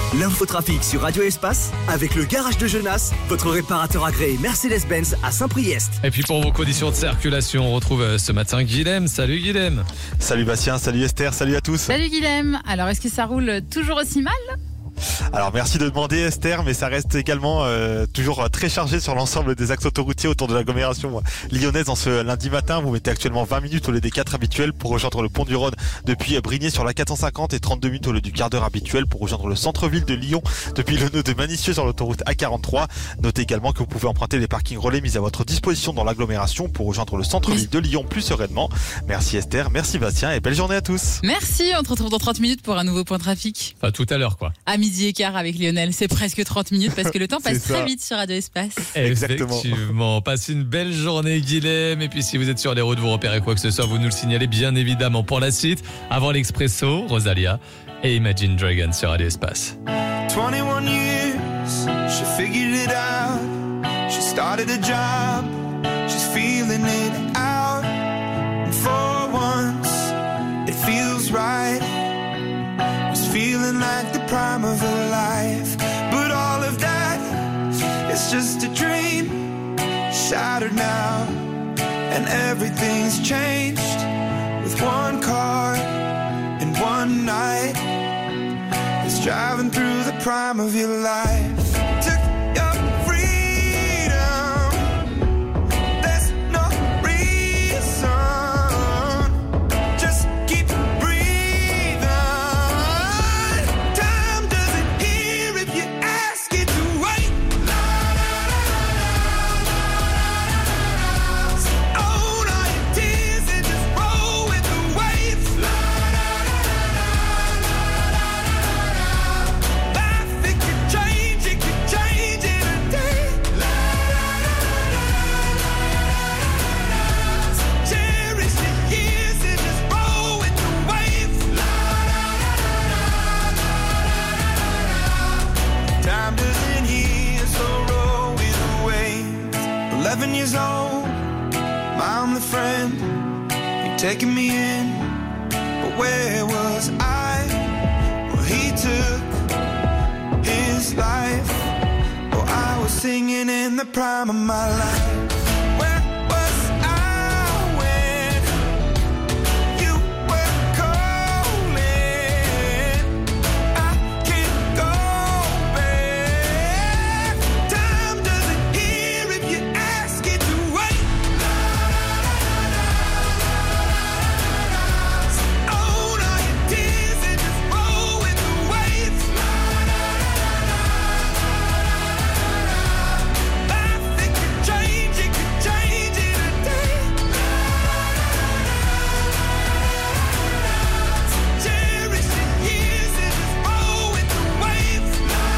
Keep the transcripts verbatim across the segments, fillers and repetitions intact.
L'infotrafic sur Radio Espace avec le garage de Genasse, votre réparateur agréé Mercedes-Benz à Saint-Priest. Et puis pour vos conditions de circulation, on retrouve ce matin Guilhem. Salut Guilhem. Salut Bastien, salut Esther, salut à tous. Salut Guilhem. Alors est-ce que ça roule toujours aussi mal ? Alors merci de demander Esther, mais ça reste également euh, toujours très chargé sur l'ensemble des axes autoroutiers autour de l'agglomération lyonnaise en ce lundi matin. Vous mettez actuellement vingt minutes au lieu des quatre habituels pour rejoindre le pont du Rhône depuis Brigné sur la quatre cent cinquante et trente-deux minutes au lieu du quart d'heure habituel pour rejoindre le centre-ville de Lyon depuis le nœud de Manicieux sur l'autoroute A quarante-trois. Notez également que vous pouvez emprunter les parkings relais mis à votre disposition dans l'agglomération pour rejoindre le centre-ville de Lyon plus sereinement. Merci Esther, merci Bastien et belle journée à tous. Merci, on te retrouve dans trente minutes pour un nouveau point trafic. Enfin tout à l'heure quoi. À midi et quart avec Lionel, c'est presque trente minutes parce que le temps passe très vite sur Radio Espace. Exactement. Effectivement, passez une belle journée Guilhem. Et puis si vous êtes sur les routes, vous repérez quoi que ce soit, vous nous le signalez bien évidemment. Pour la suite, avant l'Expresso, Rosalia et Imagine Dragons sur Radio Espace. twenty-one years, she figured it out. She started a job, she's feeling it out. And for once, it feels right. It's feeling like the prime of her life. But all of that, it's just a dream, shattered now. And everything's changed with one car and one night. It's driving through the prime of your life. Took your freedom, there's no reason. Just keep breathing. Time doesn't hear if you ask it to wait. Own all your tears and just roll with the waves. Life, it could change, it could change in a day. Cherish the years and just roll with the waves. Time doesn't heal, so roll with the waves. Eleven years old, I'm the friend. You're taking me in, but where was I? Well, he took his life. Oh, I was singing in the prime of my life. Where was I when you were calling? I can't go back. Time doesn't hear if you ask it to wait. Own all your tears and just roll with the waves. Life, it could change, it could change in a day. Cherish the years and just roll with the waves.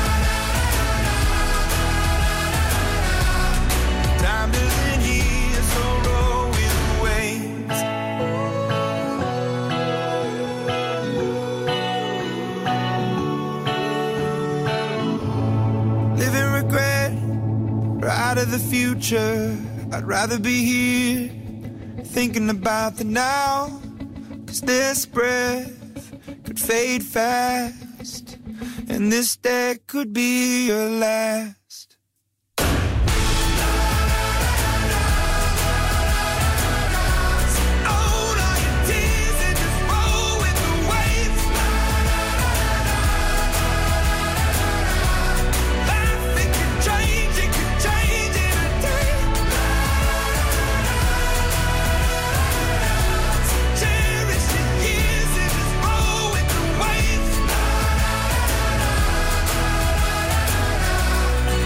Time doesn't heal, so roll with the waves. Living regret, right of the future. I'd rather be here, thinking about the now. Cause this breath could fade fast, and this day could be your last. Own all your tears and just roll with the waves. Life, it could change, it could change in a day. Cherish the years and just roll with the waves.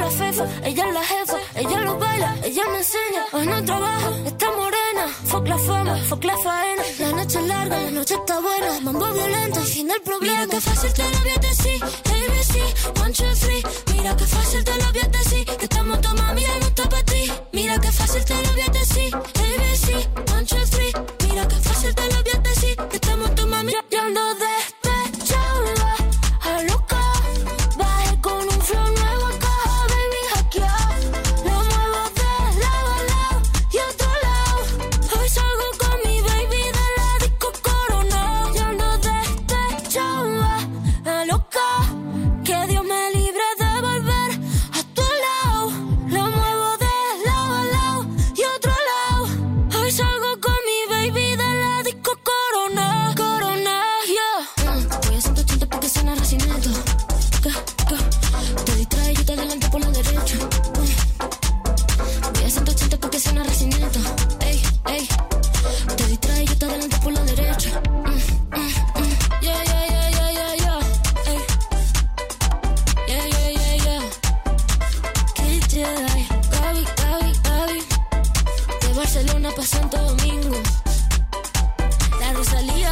la fefa, ella es la jefa, ella lo baila, ella me enseña. Hoy no trabaja, está morena. Fuck la fama, fuck la faena. La noche es larga, la noche está buena. Mambo violento, el fin del problema. Mira que fácil te lo voy a decir, A B C, one, two, three. Mira que fácil te lo voy a decir, que estamos tu mami, ya no está para ti. Mira que fácil te lo voy a decir, A B C, one, two, three. Mira que fácil te lo voy a decir, que estamos tu mami, ya ando despechada, a loca. Bajé con un flow nuevo acá, baby, hackeado. Lo muevo de lado a lado y otro lado. Hoy salgo con mi baby de la disco Corona. Ya ando despechada, a loca. Que Dios me libre de volver a tu lado. Lo muevo de lado a lado y otro lado. Hoy salgo con mi baby de la disco Corona. Corona, yeah. Mm, voy a ciento ochenta porque suena racimiento. Que, que, te distrae y te adelanto por la derecha. Mm, voy a ciento ochenta porque suena racimiento. Ey, ey, te distrae y te adelanto por la derecha. Mm, mm, mm, yeah, yeah, yeah, yeah, yeah, yeah. Ey. Yeah, yeah, yeah, yeah. Kid Jedi, Gaby, Gaby, Gaby. De Barcelona pa' Santo Domingo. La Rosalía.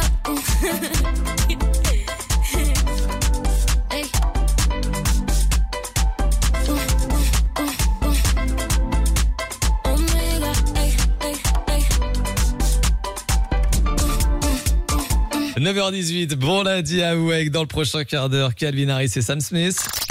Ey. Uh, uh, uh, uh. Omega, ey, ey, ey. neuf heures dix-huit, bon lundi à vous avec dans le prochain quart d'heure Calvin Harris et Sam Smith.